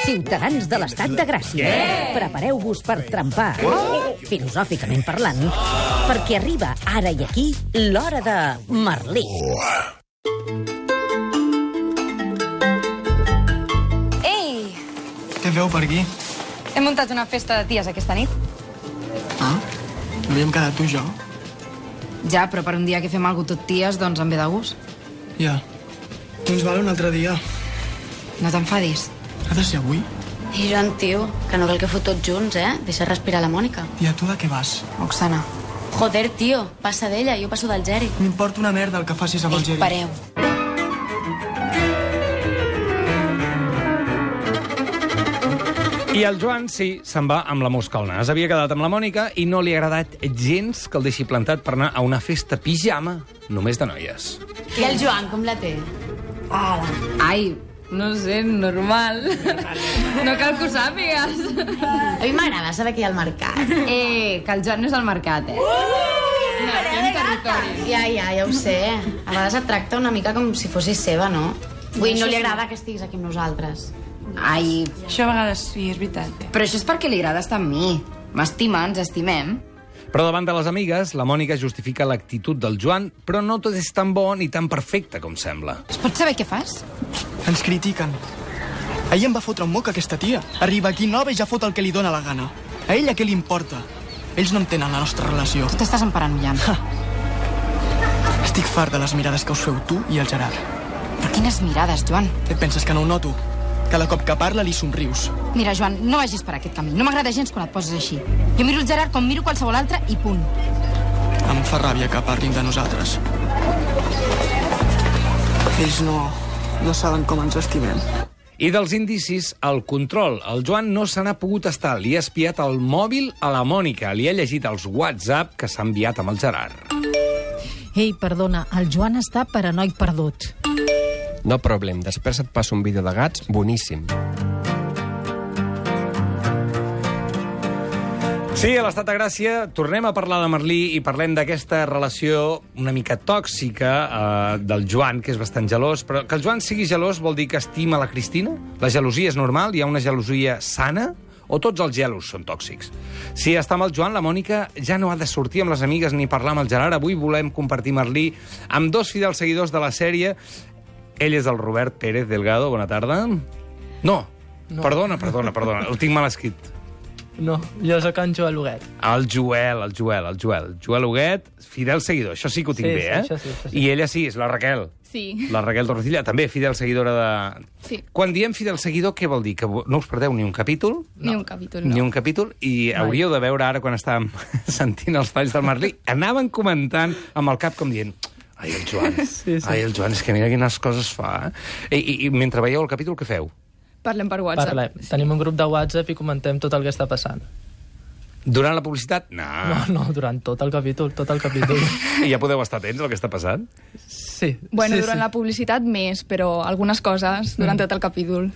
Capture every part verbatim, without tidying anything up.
ciutadans de l'estat de Gràcia. Yeah. Prepareu-vos per trempar, oh. filosòficament parlant, perquè arriba ara i aquí l'hora de Merlí. Ei! Què feu per aquí? Hem muntat una festa de ties aquesta nit. Ah? No havíem quedat tu i jo? Ja, però per un dia que fem alguna tot ties, doncs em ve de gust. Ja. Doncs vale, un altre dia. No t'enfadis. Ha de ser avui? I Joan, tio, que no cal que fot tots junts, eh? Deixa respirar la Mònica. I a tu de què vas? Oxana. Joder, tio, passa d'ella, jo passo del Geri. M'importa una merda el que facis amb el Geri. Pareu. I el Joan, sí, se'n va amb la mosca al nas. Havia quedat amb la Mònica i no li ha agradat gens que el deixi plantat per anar a una festa pijama només de noies. I el Joan, com la té? Ala. Ai, no sé, normal. No cal que ho sàpigues. A mi m'agrada saber què hi ha al mercat. Eh, que el Joan no és al mercat, eh? No, hi ha territori. Ja, ja, ja ho sé. A vegades et tracta una mica com si fossis seva, no? Vull dir, no li agrada que estiguis aquí amb nosaltres. Ai, això a vegades sí, és veritat. però això és perquè li agrada estar amb mi. M'estima, ens estimem. Però davant de les amigues, la Mònica justifica l'actitud del Joan, però no tot és tan bo ni tan perfecte com sembla. Es pot saber què fas? Ens critiquen. Ahir em va fotre un moc aquesta tia. Arriba aquí nova i ja fot el que li dóna la gana. A ella què li importa? Ells no entenen la nostra relació. Tu t'estàs emparanoiant. Estic fart de les mirades que us feu tu i el Gerard. Però quines mirades, Joan? Et penses que no ho noto? Cada cop que parla li somrius. Mira, Joan, no vagis per aquest camí. No m'agrada gens quan et poses així. Jo miro el Gerard com miro qualsevol altre i punt. Em fa ràbia que parlin de nosaltres. Ells no, no saben com ens estimem. I dels indicis, el control. El Joan no se n'ha pogut estar. Li ha espiat el mòbil a la Mònica. Li ha llegit els WhatsApp que s'ha enviat amb el Gerard. Ei, perdona, el Joan està paranoic perdut. No problem, després et passo un vídeo de gats boníssim. Sí, a l'Estat de Gràcia tornem a parlar de Merlí i parlem d'aquesta relació una mica tòxica eh, del Joan, que és bastant gelós, però que el Joan sigui gelós vol dir que estima la Cristina? La gelosia és normal? Hi ha una gelosia sana? O tots els gelos són tòxics? Si està amb el Joan, la Mònica ja no ha de sortir amb les amigues ni parlar amb el Gerard. Avui volem compartir Merlí amb dos fidels seguidors de la sèrie. Ell és el Robert Pérez Delgado. Bona tarda. No, no. perdona, perdona, perdona. El tinc mal escrit. No, jo sóc en Joel Huguet. El Joel, el Joel, el Joel. Joel Huguet, fidel seguidor. Això sí que ho tinc sí, bé, sí, eh? Això sí, això sí. I ella sí, és la Raquel. Sí. La Raquel Torrecilla, també fidel seguidora de... Sí. Quan diem fidel seguidor, què vol dir? Que no us perdeu ni un capítol? Ni un capítol, no. Ni un capítol, i Mai. hauríeu de veure ara, quan estàvem sentint els talls del Merlí, anaven comentant amb el cap com dient... Ai, el Joan, sí, sí. ai, el Joan, és que mira quines coses fa. Eh? I, i, I mentre veieu el capítol, què feu? Parlem per WhatsApp. Parlem. Tenim un grup de WhatsApp i comentem tot el que està passant. Durant la publicitat? No. No, no, durant tot el capítol, tot el capítol. I ja podeu estar atents al que està passant? Sí. Bueno, sí, durant sí. la publicitat més, però algunes coses durant mm. tot el capítol.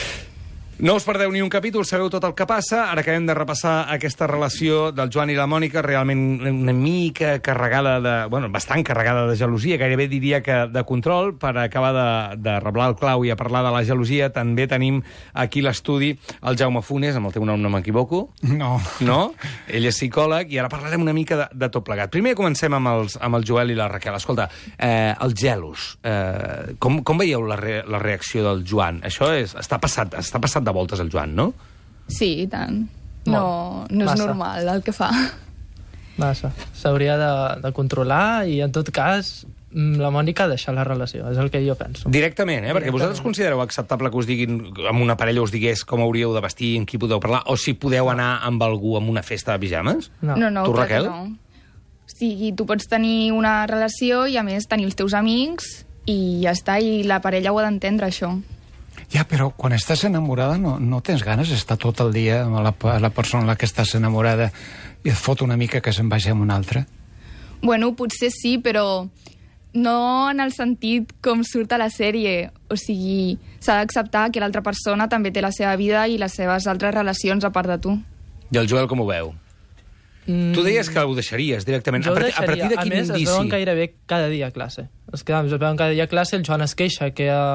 No us perdeu ni un capítol, sabeu tot el que passa. Ara acabem de repassar aquesta relació del Joan i la Mònica, realment una mica carregada de... Bueno, bastant carregada de gelosia, gairebé diria que de control. Per acabar de, de reblar el clau i a parlar de la gelosia, també tenim aquí l'estudi el Jaume Funes, amb el teu nom no m'equivoco. No. No? Ell és psicòleg i ara parlarem una mica de, de tot plegat. Primer comencem amb, els, amb el Joel i la Raquel. Escolta, eh, els gelos, eh, com, com veieu la, re, la reacció del Joan? Això és, està passat, està passat de voltes el Joan, no? Sí, i tant. No, no és Massa. normal el que fa. Massa. S'hauria de, de controlar i, en tot cas, la Mònica deixar la relació. És el que jo penso. Directament, eh? Perquè vosaltres considereu acceptable que us diguin, amb una parella us digués com hauríeu de vestir, amb qui podeu parlar, o si podeu anar amb algú amb una festa de pijames? No. No, no, Tu, clar que Raquel? no. O sigui, tu pots tenir una relació i, a més, tenir els teus amics i ja està, i la parella ho ha d'entendre, això. Ja, però quan estàs enamorada no, no tens ganes d'estar tot el dia amb la, la persona amb la que estàs enamorada i et fot una mica que se'n vagi amb una altra? Bueno, potser sí, però no en el sentit com surt a la sèrie. O sigui, s'ha d'acceptar que l'altra persona també té la seva vida i les seves altres relacions a part de tu. I el Joel com ho veu? Mm. Tu deies que ho deixaries directament. Jo a, ho partir, a partir deixaria. de quin a més, indici? es veuen gairebé cada dia a classe. Es, es veuen cada dia a classe, el Joan es queixa que, uh,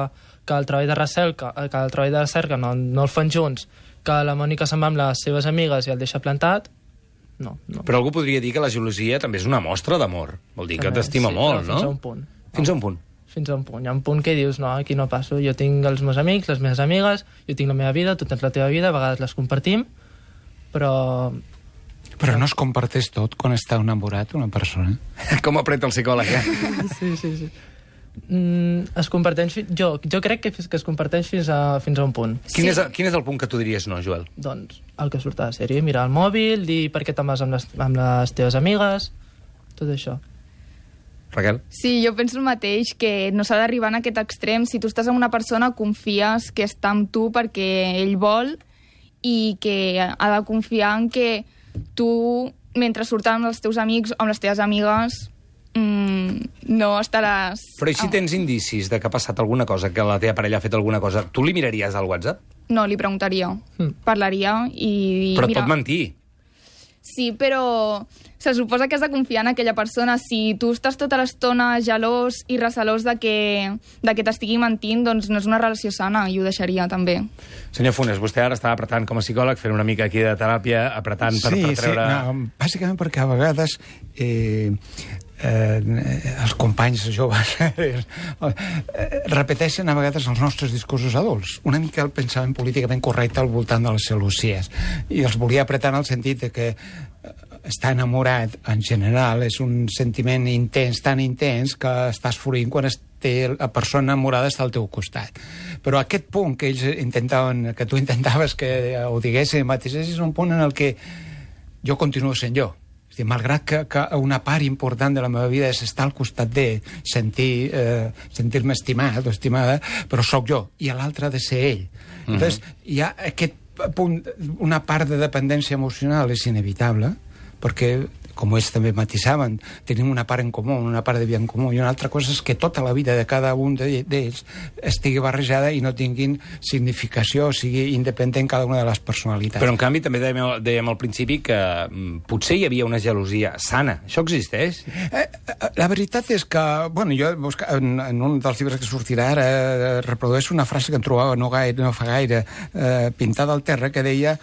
que el treball de recerca, que el treball de recerca no, no el fan junts, que la Mònica se'n va amb les seves amigues i el deixa plantat, no. no. Però algú podria dir que la gelosia també és una mostra d'amor. Vol dir que També, t'estima sí, molt, però no? fins a un punt. Fins a un punt. Fins a un punt. Hi ha un punt que dius, no, aquí no passo. Jo tinc els meus amics, les meves amigues, jo tinc la meva vida, tu tens la teva vida, a vegades les compartim, però... Però no es comparteix tot quan està enamorat una persona. Com apreta el psicòleg, eh? Sí, sí, sí. Mm, es comparteix... fi- Jo, jo crec que, que es comparteix fins a, fins a un punt. Quin, és, quin és el punt que tu diries no, Joel? Doncs el que surt a la sèrie, mirar el mòbil, dir per què te'n vas amb les, amb les teves amigues, tot això. Raquel? Sí, jo penso el mateix, que no s'ha d'arribar en aquest extrem. Si tu estàs amb una persona, confies que està amb tu perquè ell vol i que ha de confiar en que tu, mentre surts amb els teus amics o amb les teves amigues, mmm, no estaràs... Però i si tens indicis de que ha passat alguna cosa, que la teva parella ha fet alguna cosa, tu li miraries al WhatsApp? No, li preguntaria. Mm. Parlaria i... Però et mira, pot mentir. Sí, però se suposa que has de confiar en aquella persona. Si tu estàs tota l'estona gelós i recelós de que, de que t'estigui mentint, doncs no és una relació sana i ho deixaria també. Senyor Funes, vostè ara està apretant com a psicòleg, fent una mica aquí de teràpia, apretant per, sí, per treure... Sí, no, bàsicament perquè a vegades eh, eh, els companys joves eh, repeteixen a vegades els nostres discursos adults, una mica el pensament políticament correcte al voltant de les celúcies, i els volia apretar en el sentit de que estar enamorat, en general, és un sentiment intens, tan intens, que estàs furint quan té la persona enamorada està al teu costat. Però aquest punt que ells intentaven, que tu intentaves que ho diguessin, matisessin, és un punt en el que jo continuo sent jo. És dir, malgrat que, que una part important de la meva vida és estar al costat de sentir, eh, sentir-me estimat o estimada, però sóc jo, i l'altre ha de ser ell. Mm-hmm. Entonces, hi ha aquest punt, una part de dependència emocional és inevitable, perquè, com ells també matisaven, tenim una part en comú, una part de vida en comú, i una altra cosa és que tota la vida de cada un d'ells estigui barrejada i no tinguin significació, o sigui independent cada una de les personalitats. Però, en canvi, també dèiem, dèiem al principi que mm, potser hi havia una gelosia sana. Això existeix? Eh, la veritat és que, bueno, jo en, en un dels llibres que sortirà ara eh, reprodueixo una frase que em trobava no, gaire, no fa gaire eh, pintada al terra, que deia: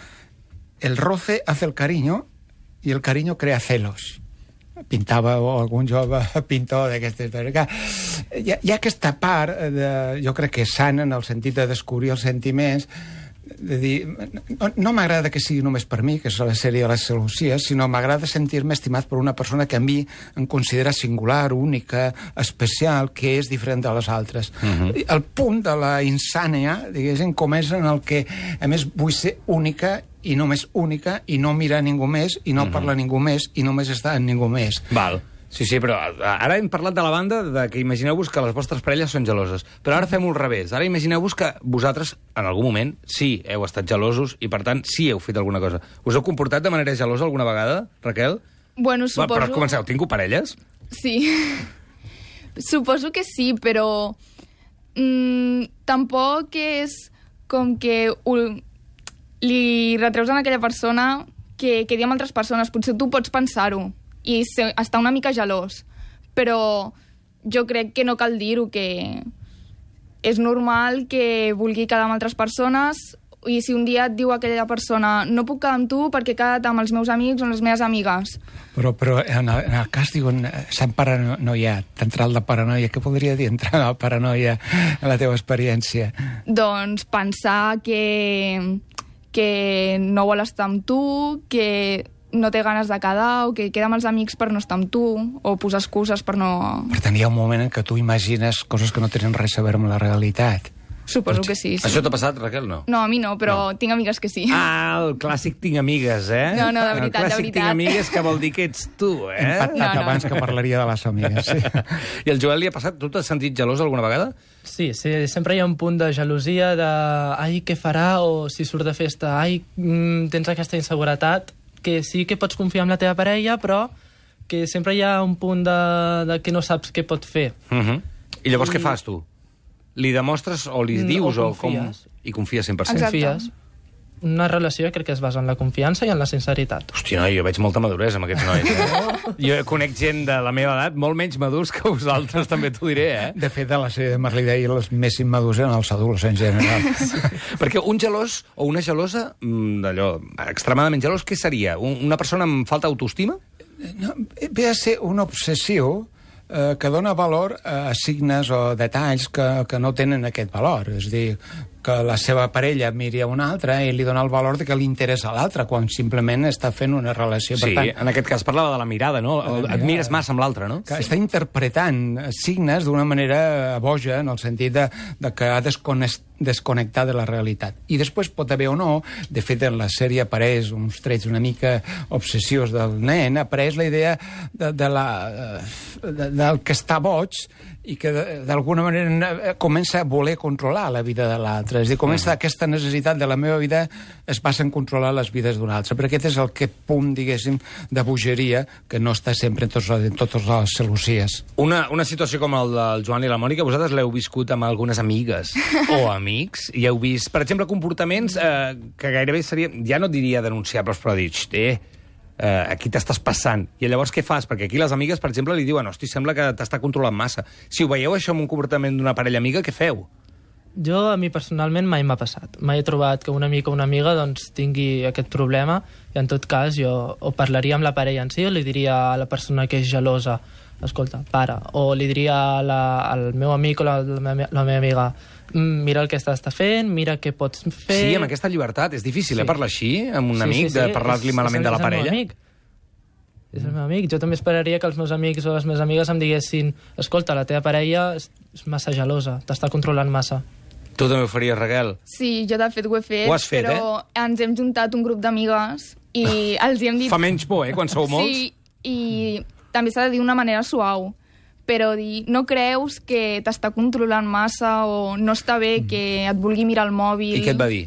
el roce hace el cariño i el cariño crea celos. Pintava o algun jove pintor d'aquesta història. Hi ha, hi ha aquesta part, de, jo crec que és sana en el sentit de descobrir els sentiments, de dir, no, no m'agrada que sigui només per mi, que és la sèrie de les celúcies, sinó m'agrada sentir-me estimat per una persona que a mi em considera singular, única, especial, que és diferent de les altres. Uh-huh. El punt de la insània, diguéssim, comença en el que, a més, vull ser única i només única, i no mirar ningú més, i no uh-huh. parlar ningú més, i només estar amb ningú més. Val. Sí, sí, però ara hem parlat de la banda de que imagineu-vos que les vostres parelles són geloses. Però ara fem-ho al revés. Ara imagineu-vos que vosaltres, en algun moment, sí, heu estat gelosos i, per tant, sí heu fet alguna cosa. Us heu comportat de manera gelosa alguna vegada, Raquel? Bueno, suposo... Va, però comenceu, tinc parelles? Sí. Suposo que sí, però mm, tampoc és com que ho, li retreus a aquella persona que quedi amb altres persones. Potser tu pots pensar-ho i ser, estar una mica gelós, però jo crec que no cal dir-ho, que és normal que vulgui quedar amb altres persones, i si un dia et diu aquella persona no puc quedar amb tu perquè he quedat amb els meus amics o amb les meves amigues. Però, però en, el, en el cas, diuen, Sant Paranoia, t'entrar la paranoia, què podria dir entrar a la paranoia en la teva experiència? Doncs pensar que, que no vol estar amb tu, que no té ganes de quedar, o que queda amb els amics per no estar amb tu, o posar excuses per no... Per tant, hi ha un moment en què tu imagines coses que no tenen res a veure amb la realitat. Suposo que sí, sí. Això t'ha passat, Raquel, no? No, a mi no, però no. Tinc amigues que sí. Ah, el clàssic tinc amigues, eh? No, no, de veritat, de veritat. El clàssic tinc amigues que vol dir que ets tu, eh? Hem pactat no, no. abans que parlaria de les amigues, sí. I el Joel li ha passat? Tu t'has sentit gelós alguna vegada? Sí, sí, sempre hi ha un punt de gelosia, de ai, què farà, o si surt de festa, ai, mm, tens aquesta inseguretat, que sí que pots confiar en la teva parella, però que sempre hi ha un punt de, de que no saps què pot fer. Uh-huh. I llavors I... què fas, tu? Li demostres o li dius o o com... I confies cent per cent. Exacte. Confies. una relació crec que es basa en la confiança i en la sinceritat. Hòstia, noi, jo veig molta maduresa amb aquests nois. Eh? Jo conec gent de la meva edat molt menys madurs que vosaltres, també t'ho diré, eh? De fet, a la sèrie de Marley deia els més immadurs eren els adults en general. Perquè un gelós o una gelosa, d'allò, extremadament gelós, què seria? Una persona amb falta d'autoestima? No, ve a ser una obsessió eh, que dona valor a signes o detalls que, que no tenen aquest valor. És a dir, que la seva parella miri a una altra i li dona el valor de que li interessa a l'altra, quan simplement està fent una relació. Sí, per tant, en aquest cas parlava de la mirada, no? Et mires massa amb l'altre, no? Que està interpretant signes d'una manera boja, en el sentit de, de que ha desconnectat desconnectar de la realitat. I després pot haver o no, de fet en la sèrie apareix uns trets una mica obsessius del nen, apareix la idea de, de la, de, del que està boig i que d'alguna manera comença a voler controlar la vida de l'altre. És a dir, comença uh-huh. aquesta necessitat de la meva vida es passa en controlar les vides d'un altre. Però aquest és el que punt, diguéssim, de bogeria que no està sempre en, tots, en totes les celosies. Una, una situació com el del Joan i la Mònica, vosaltres l'heu viscut amb algunes amigues o amics, i heu vist, per exemple, comportaments eh, que gairebé serien, ja no diria denunciables, però dir, eh, eh, aquí t'estàs passant. I llavors què fas? Perquè aquí les amigues, per exemple, li diuen, hosti, sembla que t'està controlant massa. Si ho veieu això amb un comportament d'una parella amiga, què feu? Jo, a mi personalment, mai m'ha passat. Mai he trobat que un amic o una amiga doncs, tingui aquest problema, i en tot cas jo o parlaria amb la parella en si o li diria a la persona que és gelosa, escolta, para, o li diria a la, al meu amic o la, la, meva, la meva amiga, mira el que estàs fent, mira què pots fer... Sí, amb aquesta llibertat. És difícil, sí. eh, parlar així amb un sí, amic, sí, sí. de parlar-li malament és, és, de la parella. És el meu amic. És el meu amic. Jo també esperaria que els meus amics o les meves amigues em diguessin, escolta, la teva parella és massa gelosa, t'està controlant massa. Tu també ho faries, Raquel? Sí, jo de fet ho he fet, ho has fet però eh? ens hem juntat un grup d'amigues i els hi hem dit... Fa menys por, eh, quan sou molts? Sí, i també s'ha de dir d'una manera suau, però dir, no creus que t'està controlant massa o no està bé que et vulgui mirar el mòbil... I què et va dir?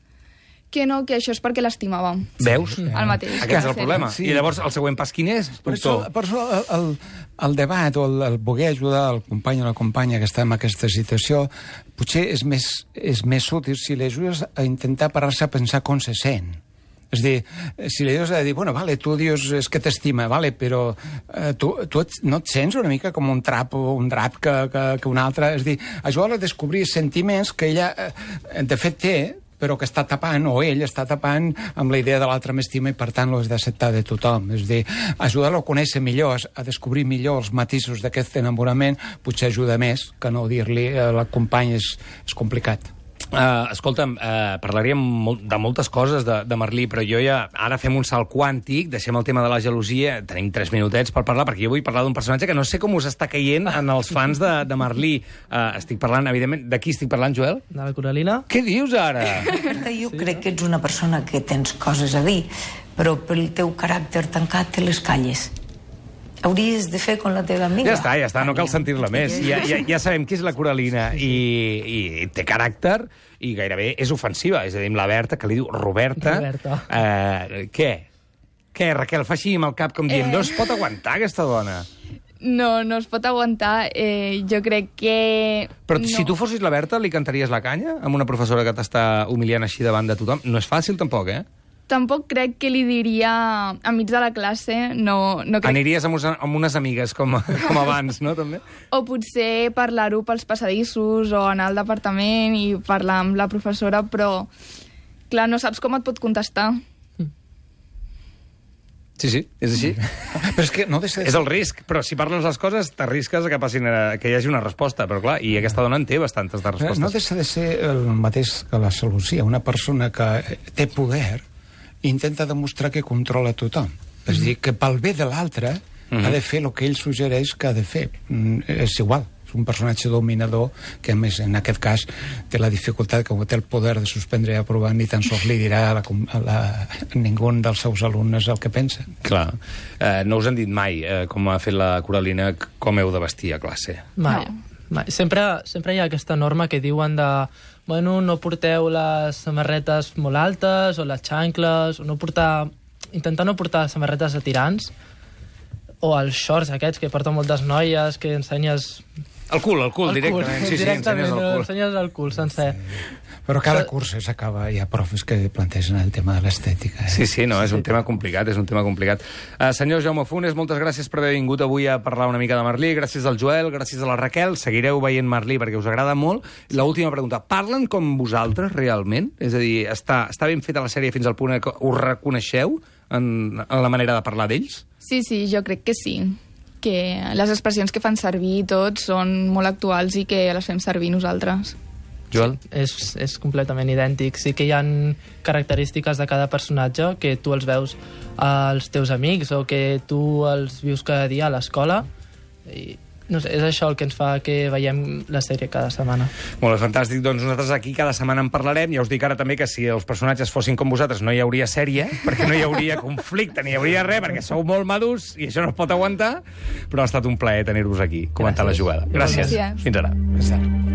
Que no, que això és perquè l'estimava. Veus? El mateix. Aquest és el problema. Sí. I llavors el següent pas quin és? Per això, per això el, el, el debat o el, el voler ajudar el company o la companya que està en aquesta situació potser és més, és més útil si l'ajudes a intentar parar-se a pensar com se sent. És a dir, si li dius a dir, bueno, vale, tu dius és que t'estima, vale, però eh, tu, tu et, no et sents una mica com un trap o un drap que, que, que un altre? És a dir, ajudar a descobrir sentiments que ella, eh, de fet, té, però que està tapant, o ell està tapant amb la idea de l'altre m'estima i, per tant, l'has d'acceptar de tothom. És a dir, ajudar-lo a conèixer millor, a descobrir millor els matisos d'aquest enamorament, potser ajuda més que no dir-li a la companya és, és complicat. Uh, escolta'm, uh, parlaríem molt, de moltes coses de, de Merlí, però jo ja... Ara fem un salt quàntic, deixem el tema de la gelosia, tenim tres minutets per parlar, perquè jo vull parlar d'un personatge que no sé com us està caient en els fans de, de Merlí. Uh, estic parlant, evidentment... De qui estic parlant, Joel? De la Coralina. Què dius, ara? Jo crec que ets una persona que tens coses a dir, però pel teu caràcter tancat te les calles. Hauries de fer com la teva amiga. Ja està, ja està, no cal sentir-la més. Ja, ja, ja sabem qui és la Coralina i, i té caràcter i gairebé és ofensiva. És a dir, amb la Berta, que li diu Roberta. Roberta. Uh, què? Què, Raquel? Fa així amb el cap com dient, eh... no es pot aguantar, aquesta dona. No, no es pot aguantar. Eh, jo crec que... Però no. Si tu fossis la Berta, li cantaries la canya amb una professora que t'està humiliant així davant de tothom? No és fàcil, tampoc, eh? Tampoc crec que li diria enmig de la classe, no, no crec... Aniries amb, uns, amb unes amigues, com, com abans, no, també? O potser parlar-ho pels passadissos o anar al departament i parlar amb la professora, però, clar, no saps com et pot contestar. Sí, sí, és així. Però és que no deixa de... És el risc, però si parles les coses t'arrisques a que, passin, que hi hagi una resposta, però clar, i aquesta dona en té bastantes de respostes. No deixa de ser el mateix que la solució. Una persona que té poder intenta demostrar que controla tothom. És a dir, que pel bé de l'altre mm-hmm. ha de fer el que ell suggereix que ha de fer. Mm, és igual. És un personatge dominador que, a més, en aquest cas, té la dificultat que té el poder de suspendre i aprovar, ni tan sols li dirà a, la, a, la, a ningú dels seus alumnes el que pensa. Clar. Eh, no us han dit mai, eh, com ha fet la Coralina, com heu de vestir a classe? Mai. No. mai. Sempre, sempre hi ha aquesta norma que diuen de... Bueno, no porteu les samarretes molt altes o les xancles, o no portar... Intentar no portar samarretes de tirants, o els shorts aquests que porten moltes noies, que ensenyes... El cul, el cul, el directament. Cul. Sí, sí, directament, ensenyes el cul. Ensenyes el cul sencer. Sí. Però cada curs s'acaba, hi ha profes que plantegen el tema de l'estètica. Eh? Sí, sí, no, és un tema complicat, és un tema complicat. Uh, senyor Jaume Funes, moltes gràcies per haver vingut avui a parlar una mica de Merlí, gràcies al Joel, gràcies a la Raquel, seguireu veient Merlí perquè us agrada molt. L'última pregunta, parlen com vosaltres realment? És a dir, està, està ben feta la sèrie fins al punt que us reconeixeu en, en la manera de parlar d'ells? Sí, sí, jo crec que sí. Que les expressions que fan servir tots són molt actuals i que les fem servir nosaltres. Joel? Sí, és, és completament idèntic. Sí que hi ha característiques de cada personatge que tu els veus als teus amics o que tu els vius cada dia a l'escola. I no sé, és això el que ens fa que veiem la sèrie cada setmana. Molt bé, fantàstic. Doncs nosaltres aquí cada setmana en parlarem. Ja us dic ara també que si els personatges fossin com vosaltres no hi hauria sèrie, perquè no hi hauria conflicte, ni hi hauria res, perquè sou molt madurs i això no es pot aguantar, però ha estat un plaer tenir-vos aquí, comentant la jugada. Gràcies. Gràcies. Fins ara. Fins ara.